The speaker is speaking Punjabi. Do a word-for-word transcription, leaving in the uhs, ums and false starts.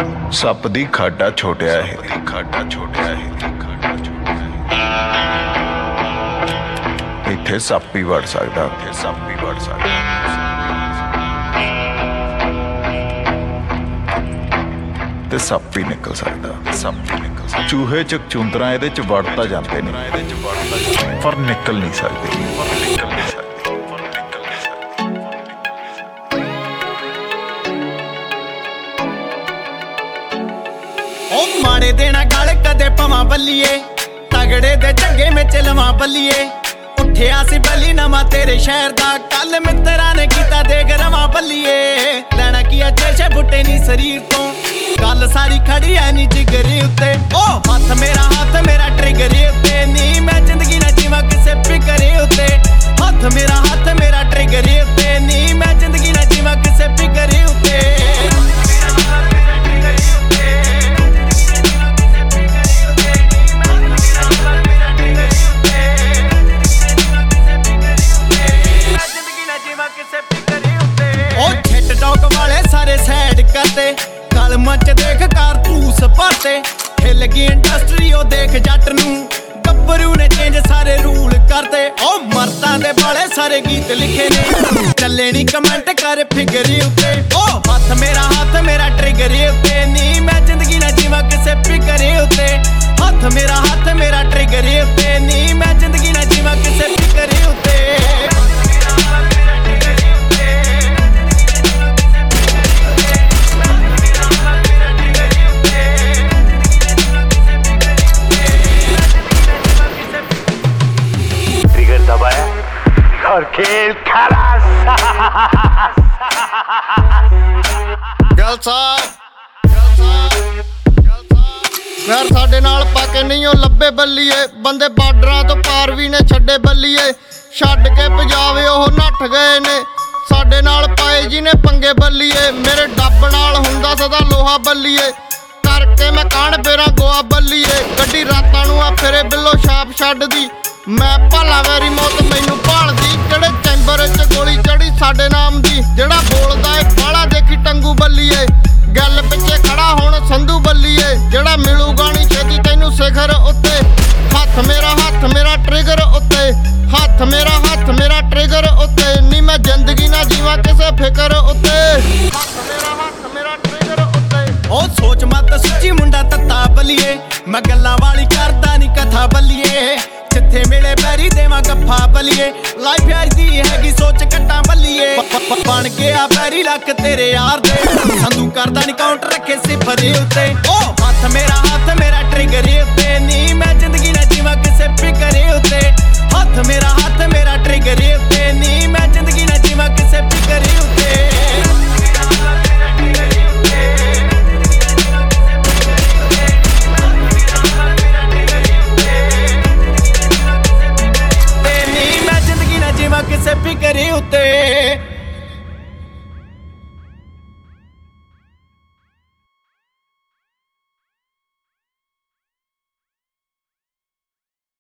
ਸੱਪ ਦੀ ਖਾਡਾ ਛੋਟਿਆ ਇਹ ਦੀ ਖਾਡਾ ਛੋਟਿਆ ਇਹ ਦੀ ਖਾਡਾ ਛੋਟਿਆ ਇੱਥੇ ਸੱਪ ਹੀ ਵੜ ਸਕਦਾ ਇੱਥੇ ਸੱਪ ਹੀ ਵੜ ਸਕਦਾ ਤੇ ਸੱਪ ਹੀ ਨਿਕਲ ਸਕਦਾ ਸੱਪ ਹੀ ਨਿਕਲ ਸਕਦਾ ਚੂਹੇ ਚਕਚੁੰਦਰਾਂ ਇਹਦੇ ਚ ਵੜ ਤਾਂ ਜਾਂਦੇ ਨੇ ਇਹਦੇ ਚ ਵੜ ਤਾਂ ਜਾਂਦੇ ਪਰ ਨਿਕਲ ਨਹੀਂ ਸਕਦੇ ਪਰ ਨਿਕਲ ਨਹੀਂ ਸਕਦੇ ਉਹ ਮਾੜੇ ਦੇਣਾ ਗਲ ਕਦੇ ਪਵਾਂ ਬੱਲੀਏ ਤਗੜੇ ਦੇ ਚੰਗੇ ਵਿੱਚ ਲਵਾਂ ਬੱਲੀਏ ਉੱਠਿਆ ਸੀ ਬੱਲੀ ਨਵਾਂ ਤੇਰੇ ਸ਼ਹਿਰ ਦਾ ਕੱਲ ਮਿੱਤਰਾਂ ਨੇ ਕੀਤਾ ਦੇਖ ਰਵਾਂ ਬੱਲੀਏ ਲੈਣਾ ਕੀ ਅੱਛੇ ਬੁੱਟੇ ਨੀ ਸਰੀਰ ਤੋਂ ਗੱਲ ਸਾਰੀ ਖੜੀ ਐ ਨੀ ਜਿਗਰੀ ਉੱਤੇ ਉਹ ਹੱਥ ਮੇਰਾ ਹੱਥ ਮੇਰਾ ਟ੍ਰਿਗਰ ਉੱਤੇ ਨੀ ਮੈਂ ਜ਼ਿੰਦਗੀ ਨਾ ਜੀਵਾਂ ਕਿਸੇ ਫਿਕਰੇ ਉੱਤੇ ਹੱਥ ਮੇਰਾ ਹੱਥ ਮੇਰਾ ਟ੍ਰਿਗਰ ਉੱਤੇ ਨੀ ਮੈਂ ਜ਼ਿੰਦਗੀ ਨਾ ਜੀਵਾਂ ਕਿਸੇ ਫਿਕਰੇ ਉੱਤੇ ਉਹ ਛਿੱਟ ਡੌਕ ਵਾਲੇ ਸਾਰੇ ਸਾਈਡ ਕਰਦੇ ਕਲਮਾਂ ਚ ਦੇਖ ਕਾਰਤੂਸ ਪਾਤੇ ਹਿੱਲ ਗਈ ਇੰਡਸਟਰੀ ਉਹ ਦੇਖ ਜੱਟ ਨੂੰ ਗੱਭਰੂ ਨੇ ਚੇਂਜ ਸਾਰੇ ਰੂਲ ਕਰਦੇ ਉਹ ਮਰਦਾਂ ਦੇ ਵਾਲੇ ਸਾਰੇ ਗੀਤ ਲਿਖੇ ਨੇ ਚੱਲੇ ਨੀ ਕਮੈਂਟ ਕਰ ਫਿਗਰੀ ਉੱਤੇ ਉਹ ਹੱਥ ਮੇਰਾ ਹੱਥ ਮੇਰਾ ਟ੍ਰਿਗਰ ਉੱਤੇ ਨੀ ਮੈਂ ਜ਼ਿੰਦਗੀ ਨਾ ਜੀਵਾਂ ਕਿਸੇ ਫਿਕਰੇ ਉੱਤੇ ਹੱਥ ਮੇਰਾ ਹੱਥ ਮੇਰਾ ਟ੍ਰਿਗਰ ਉੱਤੇ ਨੀ ਮੈਂ ਜ਼ਿੰਦਗੀ ਨਾ ਜੀਵਾਂ ਕਿਸੇ ਫਿਕਰੇ ਉੱਤੇ दबाया और खेल खलास। ਗੱਲ ਸਾਹਿਬ ਯਾਰ ਸਾਡੇ ਨਾਲ ਪਾ ਕੇ ਨਹੀਂ ਉਹ ਲੱਭੇ ਬੱਲੀਏ ਬੰਦੇ ਬਾਰਡਰਾਂ ਤੋਂ ਪਾਰ ਵੀ ਨੇ ਛੱਡੇ ਬੱਲੀਏ ਛੱਡ ਕੇ ਪੰਜਾਬੇ ਉਹ ਨੱਠ ਗਏ ਨੇ ਸਾਡੇ ਨਾਲ ਪਾਏ ਜੀ ਨੇ ਪੰਗੇ ਬੱਲੀਏ ਮੇਰੇ ਡੱਬ ਨਾਲ ਹੁੰਦਾ ਸਦਾ ਲੋਹਾ ਬੱਲੀਏ ਕਰਕੇ ਮੈਂ ਕਾਣ ਫੇਰਾਂ ਗੋਆ ਬੱਲੀਏ ਗੱਡੀ ਰਾਤਾਂ ਨੂੰ ਆ ਫਿਰੇ ਬਿੱਲੋ ਛਾਪ ਛੱਡਦੀ ਮੈਂ ਭਾਲਾ ਵੈਰੀ ਮੌਤ ਮੈਨੂੰ ਭਾਲਦੀ ਕਿਹੜੇ ਚੈਂਬਰ 'ਚ ਗੋਲੀ ਚੜੀ ਸਾਡੇ ਨਾਮ ਦੀ ਜਿਹੜਾ ਬੋਲਦਾ ਏ ਬਾਲਾ ਦੇਖੀ ਟੰਗੂ ਬੱਲੀਏ ਗੱਲ ਪਿੱਛੇ ਖੜਾ ਹੁਣ ਸੰਧੂ ਬੱਲੀਏ ਜਿਹੜਾ ਮਿਲੂਗਾ ਨੀ ਛੇਤੀ ਤੈਨੂੰ ਸਿਖਰ ਉੱਤੇ ਹੱਥ ਮੇਰਾ ਹੱਥ ਮੇਰਾ ਟ੍ਰਿਗਰ ਉੱਤੇ ਹੱਥ ਮੇਰਾ ਹੱਥ ਮੇਰਾ ਟ੍ਰਿਗਰ ਉੱਤੇ ਨੀ ਮੈਂ ਜ਼ਿੰਦਗੀ ਨਾ ਜੀਵਾਂ ਕਿਸੇ ਫਿਕਰ ਉੱਤੇ ਹੱਥ ਮੇਰਾ ਹੱਥ ਮੇਰਾ ਟ੍ਰਿਗਰ ਉੱਤੇ ਉਹ ਸੋਚ ਮਤ ਸੁੱਚੀ ਮੁੰਡਾ ਤੱਤਾ ਬੱਲੀਏ ਮੈਂ ਗੱਲਾਂ ਵਾਲੀ ਕਰਦਾ ਨੀ ਕਥਾ ਬੱਲੀਏ ਜਿੱਥੇ ਮਿਲੇ ਪੈਰੀ ਦੇਵਾਂ ਗੱਫਾ ਬੱਲੀਏ ਲਾਈਫ ਅੱਜ ਦੀ ਹੈਗੀ ਸੋਚ ਕੱਟਾਂ ਬੱਲੀਏ ਬਣ ਗਿਆ ਪੈਰੀ ਲੱਕ ਤੇਰੇ ਯਾਰ ਦੇ ਸੰਧੂ ਕਰਦਾ ਨੀ ਕਾਊਂਟ ਰੱਖੇ ਸਿਫਰੇ ਉੱਤੇ ਉਹ ਹੱਥ ਮੇਰਾ ਹੱਥ ਮੇਰਾ ਟ੍ਰਿਗਰ ਉੱਤੇ ਨੀ ਮੈਂ ਜ਼ਿੰਦਗੀ ਨਾ ਜੀਵਾਂ ਕਿਸੇ ਫਿਕਰੇ ਉੱਤੇ ਹੱਥ ਮੇਰਾ ਹੱਥ ਮੇਰਾ